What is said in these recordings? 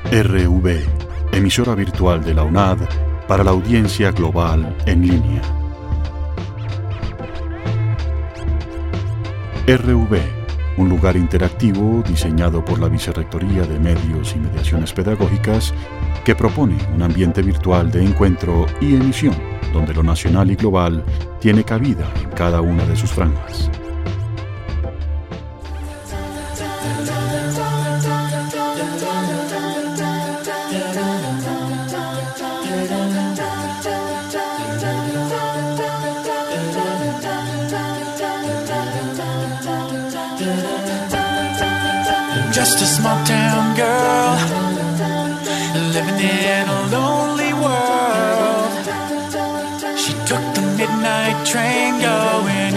RV, emisora virtual de la UNAD para la audiencia global en línea. RV, un lugar interactivo diseñado por la Vicerrectoría de Medios y Mediaciones Pedagógicas que propone un ambiente virtual de encuentro y emisión donde lo nacional y global tiene cabida en cada una de sus franjas. Just a small town girl living in a lonely world. She took the midnight train going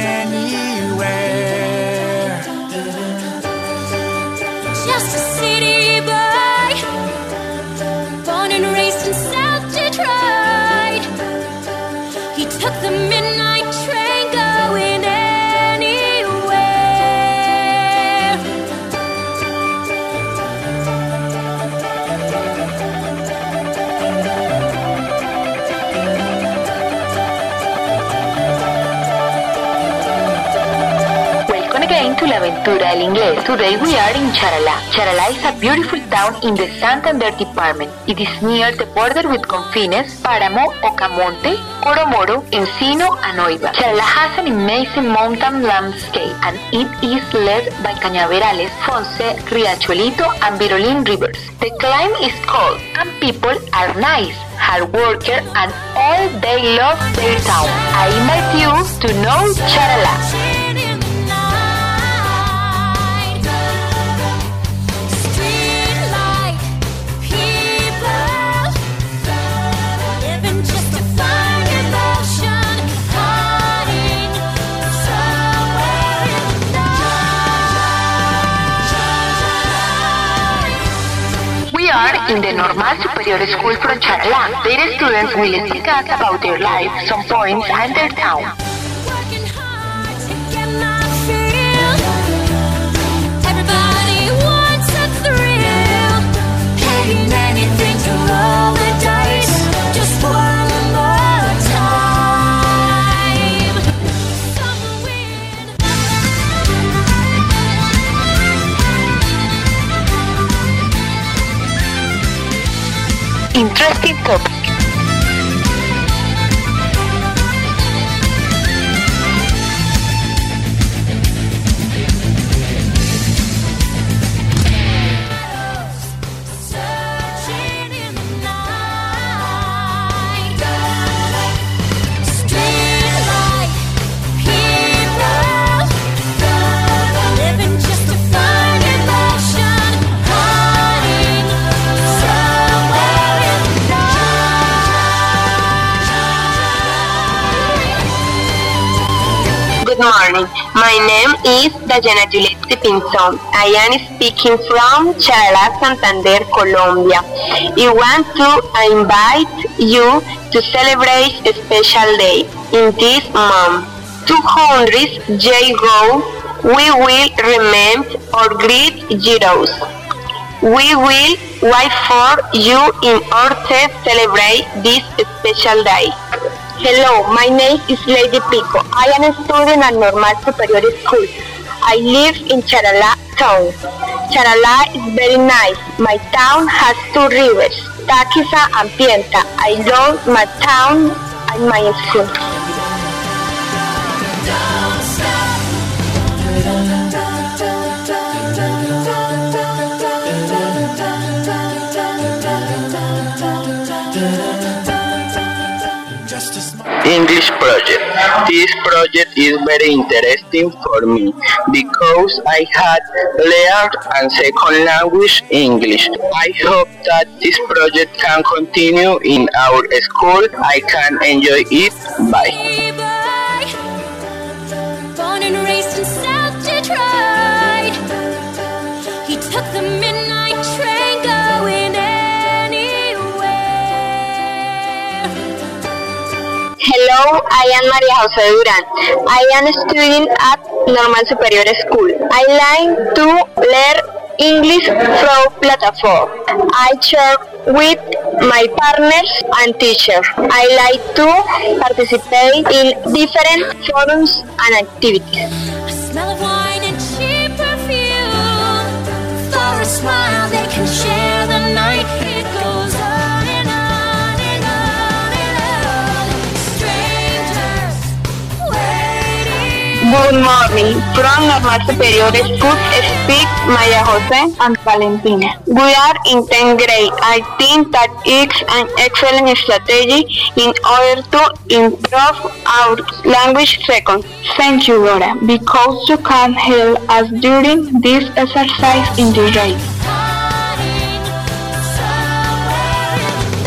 anywhere. Just a city boy, born and raised in South Detroit. He took the midnight train going anywhere. To La Aventura del Inglés. Today we are in Charalá. Charalá is a beautiful town in the Santander department. It is near the border with Confines, Páramo, Ocamonte, Oromoro, Encino, and Oiva. Charalá has an amazing mountain landscape and it is led by Cañaverales, Fonce, Riachuelito, and Virolín rivers. The climate is cold and people are nice, hard worker, and all they love their town. I invite you to know Charalá. In the Normal Superior School from Charalá, their students will speak us about their life, some points, and their town. Working hard to get my fill. Everybody wants a thrill. Paying anything to roll the dice. Just one more time. Some win. Interesting topic. Searching in the night. Streetlight people living just to find emotion, hiding somewhere in the night. Good morning. My name is Dayana Juliette Pinzón. I am speaking from Charalá, Santander, Colombia. I want to invite you to celebrate a special day in this month. 200 years ago, we will remember our great heroes. We will wait for you in order to celebrate this special day. Hello, my name is Lady Pico. I am a student at Normal Superior School. I live in Charalá town. Charalá is very nice. My town has two rivers, Taquiza and Pienta. I love my town and my school. Don't stop. Just a small English project. This project is very interesting for me because I had learned a second language English. I hope that this project can continue in our school. I can enjoy it. Bye. Boy, born and raised in South Detroit. He took the midnight train going anywhere. Hello, I am Maria Jose Duran. I am a student at Normal Superior School. I like to learn English through platform. I share with my partners and teachers. I like to participate in different forums and activities. A smell of wine and cheap perfume. For a smile they can share the night. It goes on and on and on and on. Strangers waiting. Good morning. From Normal Superior School speak Maya Jose and Valentina. We are in 10th grade. I think that it's an excellent strategy in order to improve our language second. Thank you, Laura, because you can help us during this exercise in the race. Hiding somewhere in the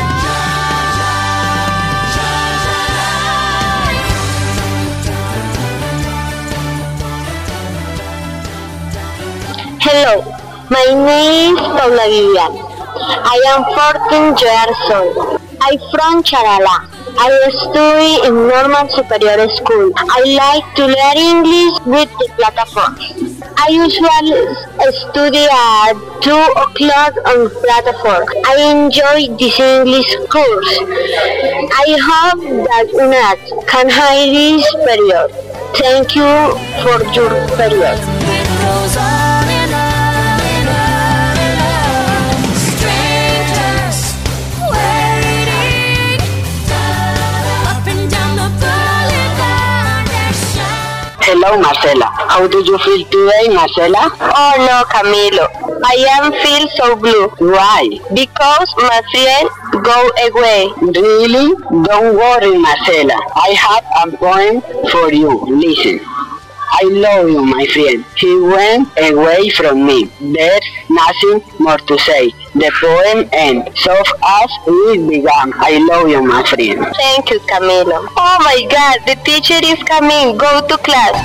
night. Hello, my name is Paula Vivian. I am 14 years old. I'm from Charala. I study in Normal Superior School. I like to learn English with the platform. I usually study at 2 o'clock on platform. I enjoy this English course. I hope that UNAD can hire this period. Thank you for your period. It goes on and on and on and on. Strangers waiting. Up and down the boulevard, they're shining. Hello, Marcela. How do you feel today, Marcela? Oh no, Camilo. I am feel so blue. Why? Because my friend go away. Really? Don't worry, Marcela. I have a poem for you. Listen. I love you, my friend. He went away from me. There's nothing more to say. The poem ends. So as it began. I love you, my friend. Thank you, Camilo. Oh my God, the teacher is coming. Go to class.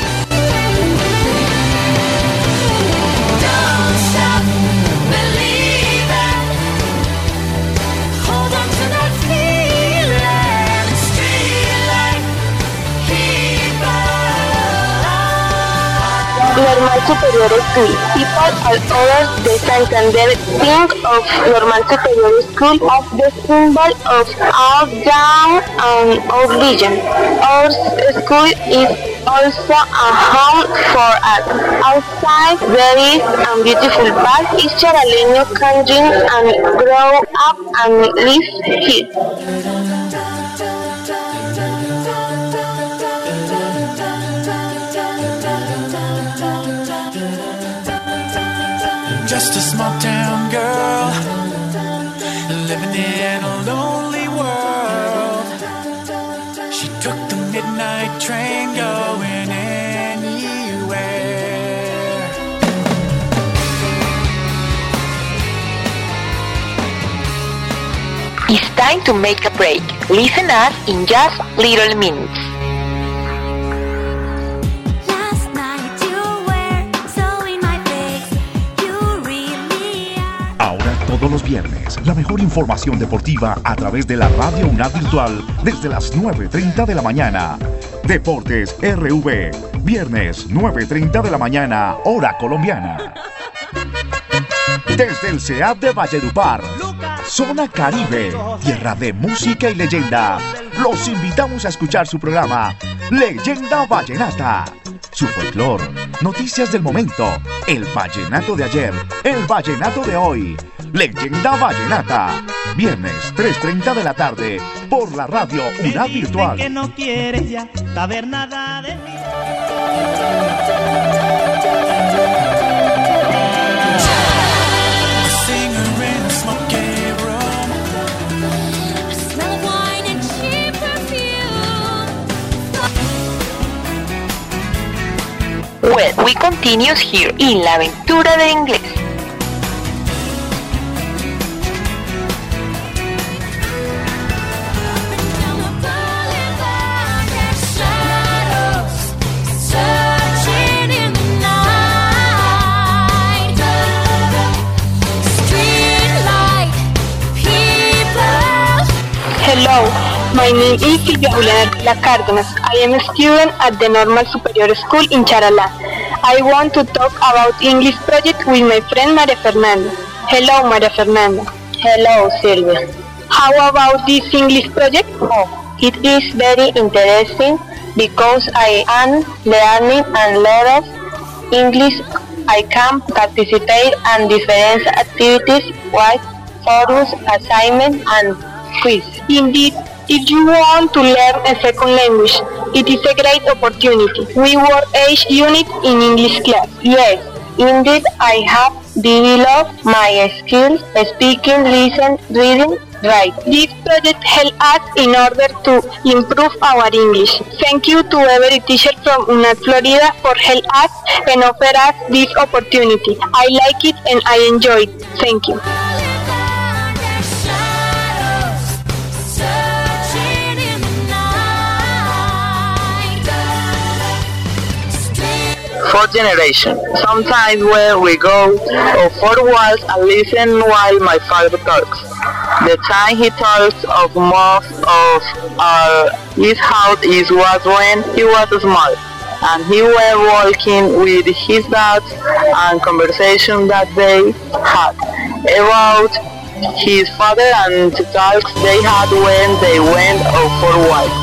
Don't stop believing. Hold on to that feeling. Street light, keep on. Normal Superior School. People all over the Santander think of Normal Superior School as the symbol of our town and our region. Our school is also a home for us. Outside there is a beautiful park. Each Charaleño can dream and grow up and live here. Just a small town girl living in a lonely world. She took the midnight train going anywhere. It's time to make a break. Listen us in just little minutes. Last night you were so in my face. You really are. Ahora todos los viernes, la mejor información deportiva a través de la Radio UNAD Virtual desde las 9:30 de la mañana. Deportes RV, viernes 9:30 de la mañana, hora colombiana. Desde el CEAP de Valledupar, Zona Caribe, tierra de música y leyenda, los invitamos a escuchar su programa Leyenda Vallenata. Su folclor, noticias del momento, el vallenato de ayer, el vallenato de hoy. Leyenda Vallenata, viernes 3:30 de la tarde, por la radio UNAD Virtual. Que no quieres ya saber nada de mí. A singer in a smoky room. A smell of wine and cheap perfume. Well, we continue here in La Aventura del Inglés. Down the boulevard, there's shadows searching in the night. Street light, people. Hello, my name is Silvia Juliana La Cárdenas. I am a student at the Normal Superior School in Charalá. I want to talk about English project with my friend Maria Fernanda. Hello, Maria Fernanda. Hello, Silvia. How about this English project? Oh, it is very interesting because I am learning a lot of English. I can participate in different activities like forums, assignments, and quiz. Indeed, if you want to learn a second language, it is a great opportunity. We work each unit in English class. Yes, indeed, I have developed my skills speaking, listening, reading, writing. This project helps us in order to improve our English. Thank you to every teacher from UNAD Florida for help us and offer us this opportunity. I like it and I enjoy it. Thank you. Fourth generation. Sometimes when we go four walls and listen while my father talks. The time he talks of most of his house is was when he was small, and he was walking with his dad and conversation that they had about his father and the talks they had when they went for a while.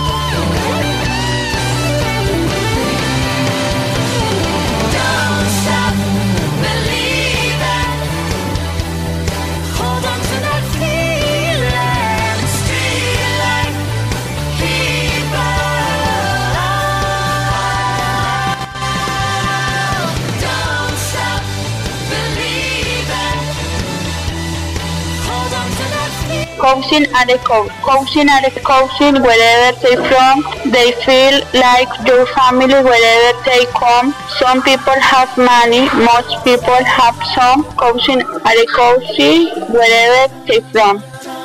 Cousin are a cousin wherever they from. They feel like your family wherever they come. Some people have money, most people have some. Cousin are a cousin wherever they from.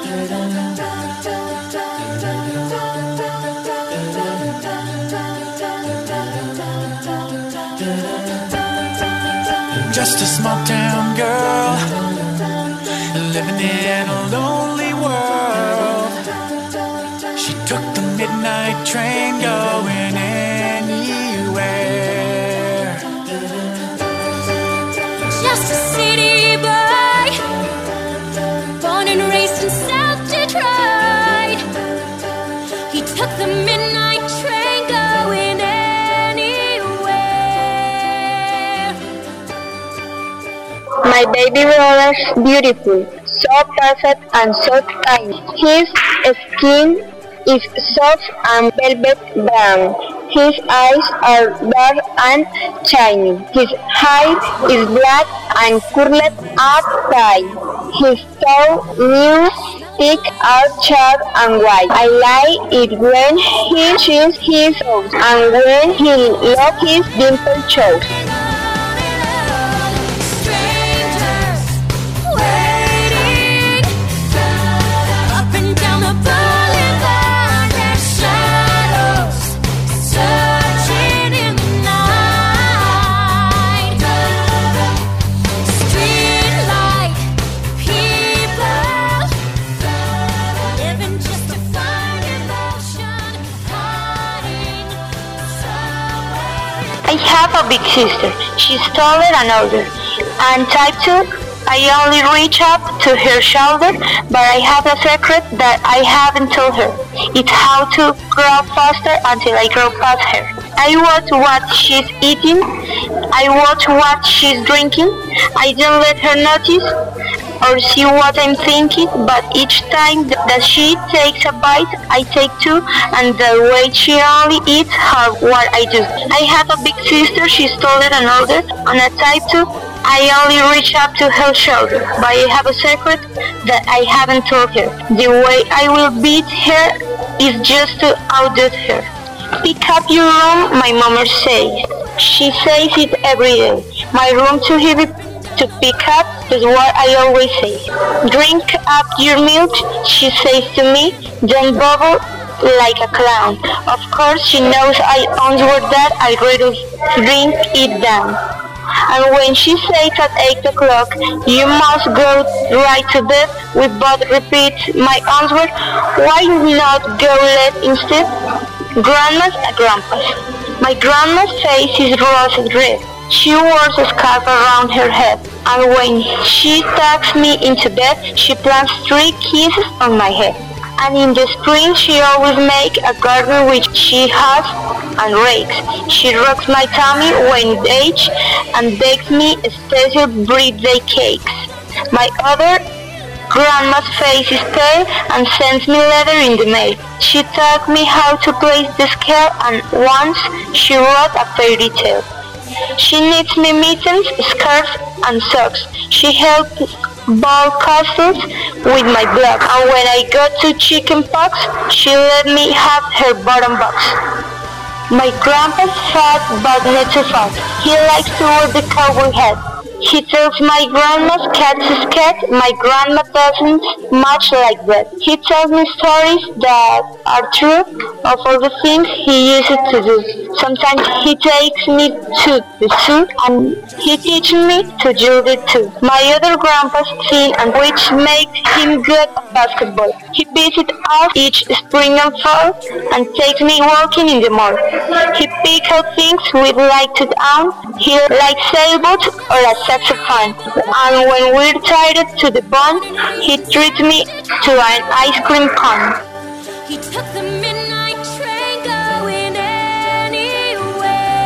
Just a small town girl living in a lonely world. She took the midnight train going anywhere. Just a city boy, born and raised in South Detroit. He took the midnight train going anywhere. My baby brother's beautiful, so perfect and so tiny. His skin is soft and velvet brown. His eyes are dark and shiny. His hair is black and curled up tight. His toe nails thick are sharp and white. I like it when he chews his toes and when he locks his dimpled toes. I have a big sister. She's taller and older. And type 2, I only reach up to her shoulder, but I have a secret that I haven't told her. It's how to grow faster until I grow past her. I watch what she's eating. I watch what she's drinking. I don't let her notice or see what I'm thinking, but each time that she takes a bite, I take two, and the way she only eats her what I do. I have a big sister, she's taller and older, and a type 2, I only reach up to her shoulder, but I have a secret that I haven't told her. The way I will beat her is just to outdo her. Pick up your room, my mama says. She says it every day. My room too heavy to pick up is what I always say. Drink up your milk, she says to me, don't bubble like a clown. Of course she knows I answer that I rather drink it down. And when she says at 8 o'clock, you must go right to bed, we both repeat my answer, why not go late instead? Grandma's and grandpa's. My grandma's face is rose red. She wears a scarf around her head, and when she tucks me into bed, she plants 3 kisses on my head. And in the spring, she always makes a garden which she has and rakes. She rocks my tummy when it ages and bakes me special birthday cakes. My other grandma's face is pale and sends me letter in the mail. She taught me how to place the scale, and once she wrote a fairy tale. She knits me mittens, scarves, and socks. She helps ball castles with my block, and when I got to chicken pox, she let me have her bottom box. My grandpa's fat but not too fat. He likes to wear the cowboy hat. He tells my grandma's cat's a cat. My grandma doesn't much like that. He tells me stories that are true of all the things he used to do. Sometimes he takes me to the zoo and he teaches me to judo too. My other grandpa's thin and which makes him good at basketball. He visits us each spring and fall and takes me walking in the mall. He picks out things we'd like to own. He likes sailboats or a saxophone. And when we're tired to the bone, he treats me to an ice cream cone. He took the midnight train going anywhere.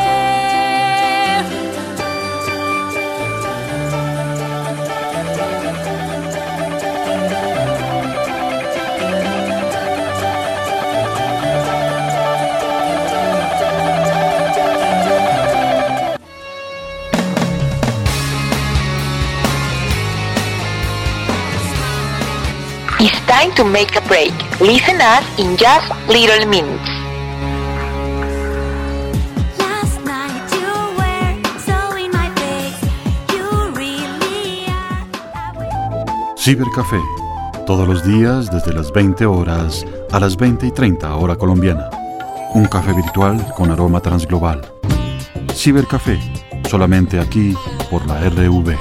It's time to make a break. Listen us in just little minutes. Last night you were so in my face. You really are. Cibercafé, todos los días desde las 20 horas a las 20:30 hora colombiana. Un café virtual con aroma transglobal. Cibercafé, solamente aquí por la RV.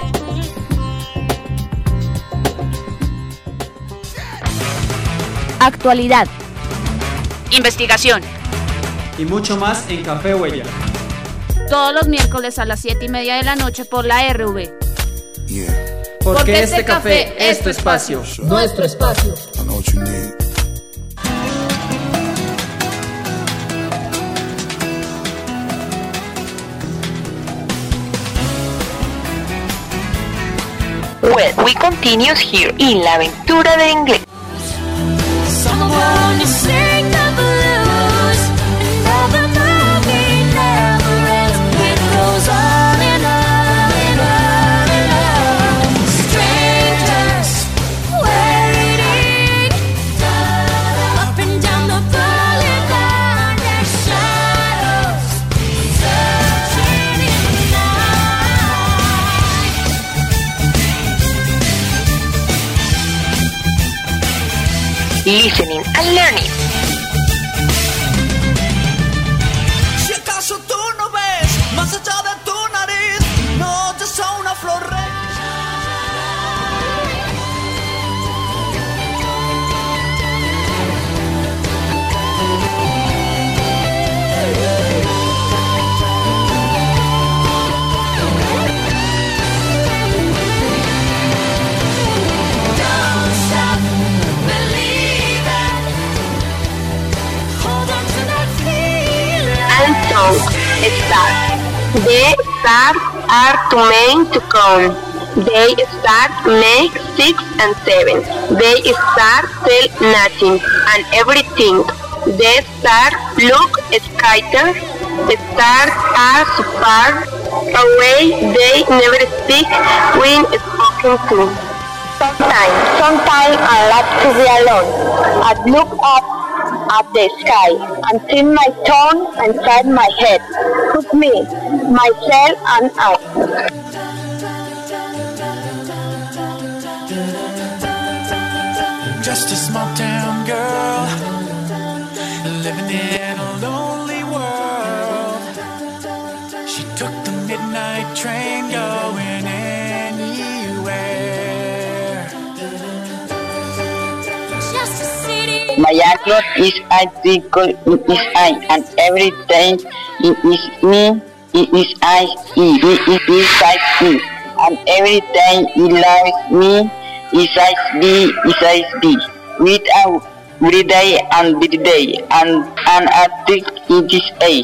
Actualidad, investigación y mucho más en Café Huella. todos los miércoles a las 7:30 de la noche por la RV. Porque este café es tu espacio. Nuestro espacio. Well, we continue here in La Aventura del Inglés. Someone to sing the blues. Another movie never ends. It goes on and on and on and on. Strangers waiting up and down the boulevard. Their shadows searching in the Listening and learning. Si acaso tú no ves más allá de tu nariz, no oyes a una flor And songs start. The stars are too many to count. They start make 6 and 7. They start tell nothing and everything. The stars look scattered. The stars are so far away they never speak when spoken to. Sometimes I like to be alone. I look up at the sky and turn my tongue inside my head. Put me, myself and I. Just a small town girl living in a lonely world. She took the midnight train going anywhere. just a city. My address is I tickle in his eye, and every day it is me E is I, E, B is beside E. And every time he loves me, he says B. Without every day and every day, and I think it is A.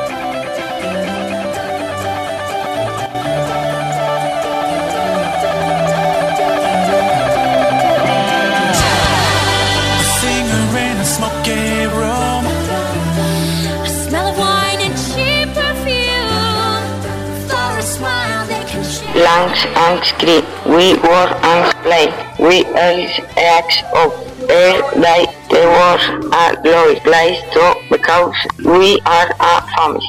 Lunch and scream, we work and play, we always ask of air like there was a Lloyd place to because we are a family.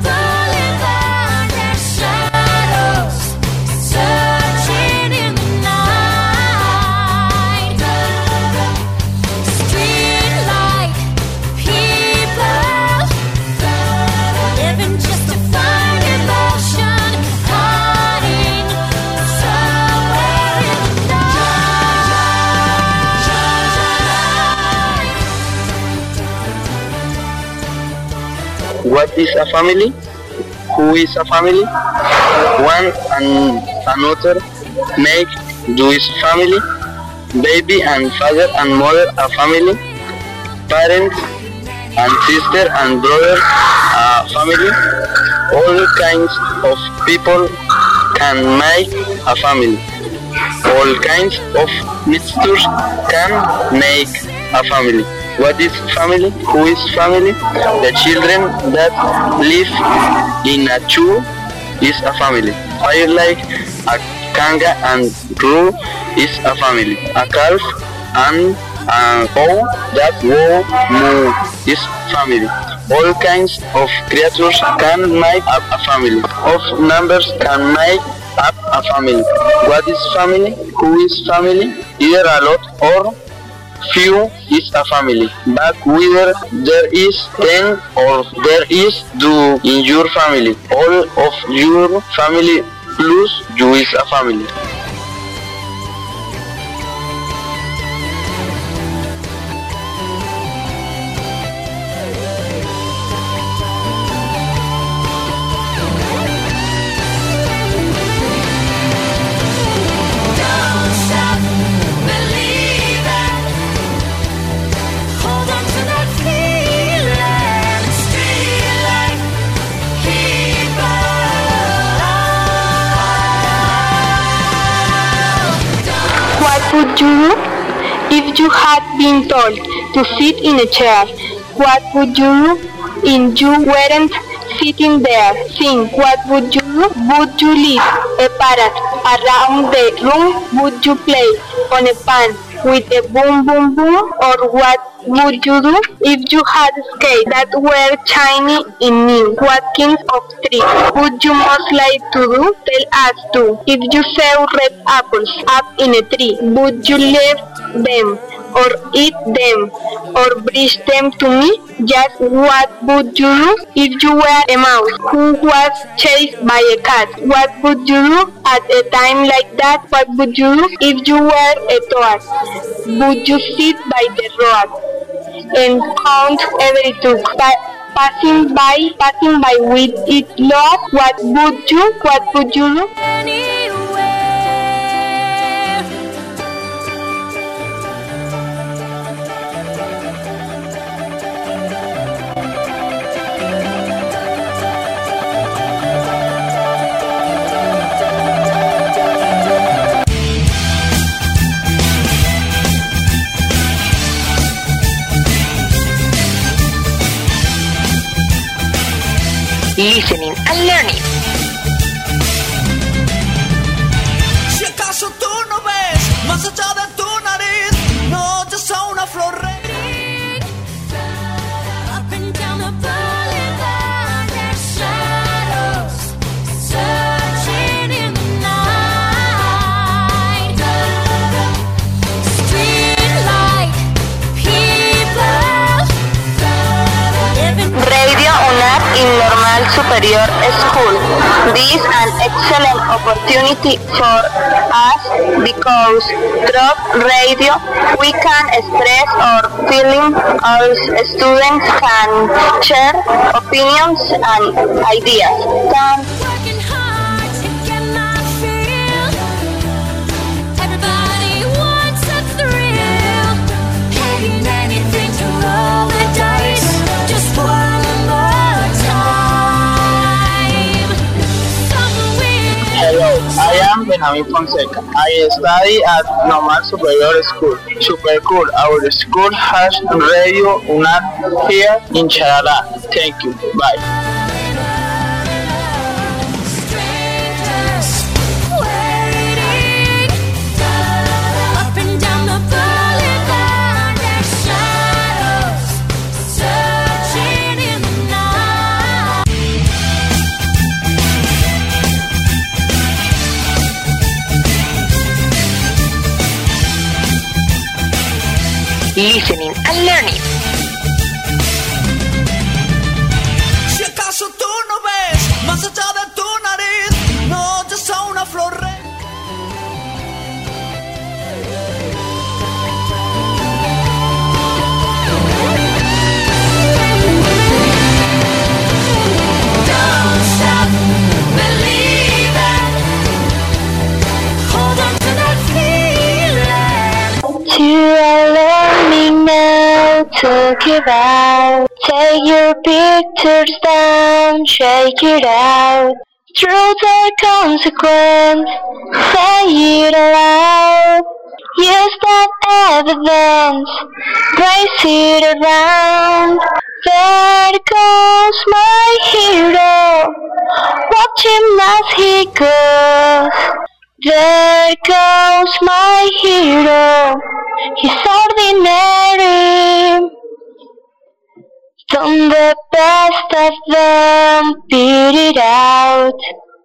What is a family? Who is a family? One and another make do is family. Baby and father and mother a family. Parents and sister and brother a family. All kinds of people can make a family. All kinds of mixtures can make a family. What is family? Who is family? The children that live in a zoo is a family. Fire like a kanga and crow is a family. A calf and a cow that moo is family. All kinds of creatures can make up a family. Of numbers can make up a family. What is family? Who is family? Either a lot or few is a family, but whether there is 10 or there is 2 in your family, all of your family plus you is a family. What would you do if you had been told to sit in a chair? What would you do if you weren't sitting there? Think, what would you do? Would you leave a parrot around the room? Would you play on a pan with a boom boom boom? Or what would you do if you had skates that were shiny in new? What kinds of tricks would you most like to do? Tell us too. If you saw red apples up in a tree, would you leave them or eat them or bring them to me? Just what would you do if you were a mouse who was chased by a cat? What would you do at a time like that? What would you do if you were a toad? Would you sit by the road and count every tooth passing by with its love? What would you do? Listening and learning. Si acaso tú no ves más allá de tu nariz, notas a una flor Up and down the boulevard, there's shadows searching in the night. Streetlight people living. Radio UNAD y Normal Super Superior School. This is an excellent opportunity for us because through radio we can express our feelings. All students can share opinions and ideas. Working hard to get my feel. Everybody wants a thrill. Paying anything to roll the dice. Just one more time. Hello, I am Benjamin Fonseca. I study at Normal Superior School. Super cool. Our school has Radio UNAD here in Charalá. Thank you. Bye. Listening and learning. Si acaso tú no ves más allá de tu nariz, no oyes a una flor. Don't stop believing. Hold on to that feeling. You are learning now to give out. Take your pictures down, shake it out. Truth or consequence, say it aloud. Use that evidence, place it around. There goes my hero, watch him as he goes. There goes my hero, he's ordinary. Don't the best of them beat it out.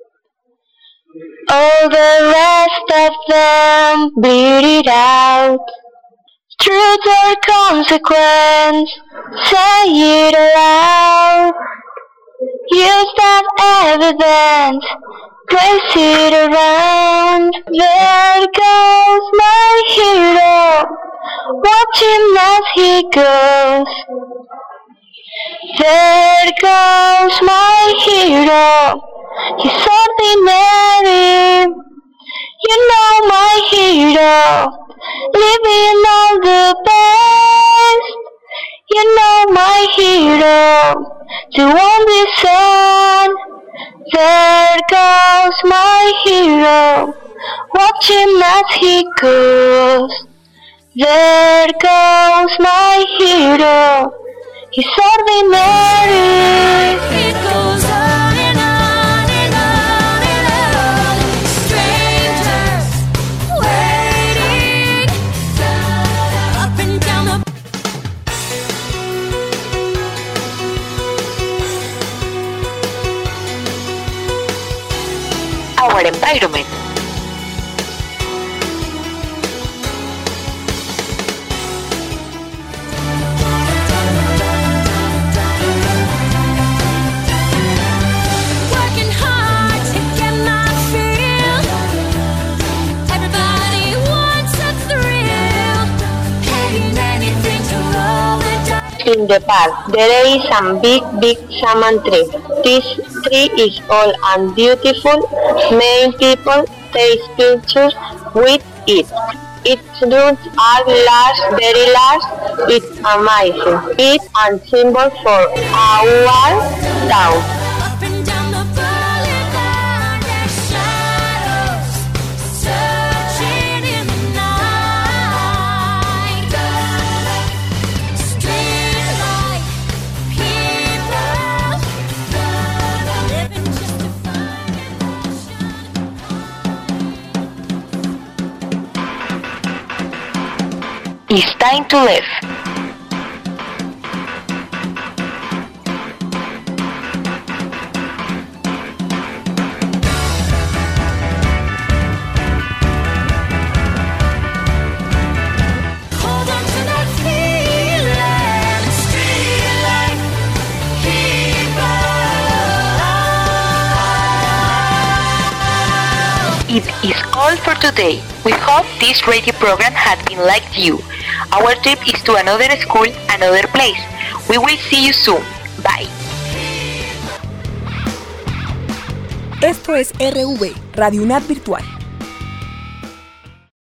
All the rest of them bleed it out. Truth or consequence, say it aloud. Use that evidence, place it around. There goes my hero, watch him as he goes. There goes my hero, he's ordinary. You know my hero, living all the best. You know my hero, the only son. There goes my hero, watch him as he goes. There goes my hero, he's ordinary. It goes on and on and on and on. Strangers waiting up and down the. Our environment. Working hard to get my feel. Everybody wants a thrill. Paying anything to roll the dice. In the park, there is a big salmon tree. This tree is old and beautiful. Many people take pictures with it. Its roots are large, very large. It's amazing. It's a symbol for our town. Up and down the boulevard, there's shadows searching in the night. Streetlight people living just to find It's time to live. hold on to that feeling. Streetlight people all for today. We hope this radio program has been like you. Our trip is to another school, another place. We will see you soon. Bye. Esto es RV, Radio UNAD Virtual.